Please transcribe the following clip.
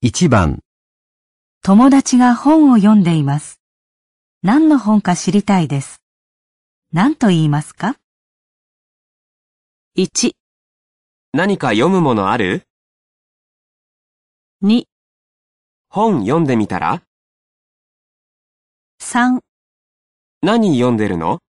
1番、 友達が本を読んでいます。何の本か知りたいです。何と言いますか？ 1、 何か読むものある？ 2、 本読んでみたら？ 3 何読んでるの？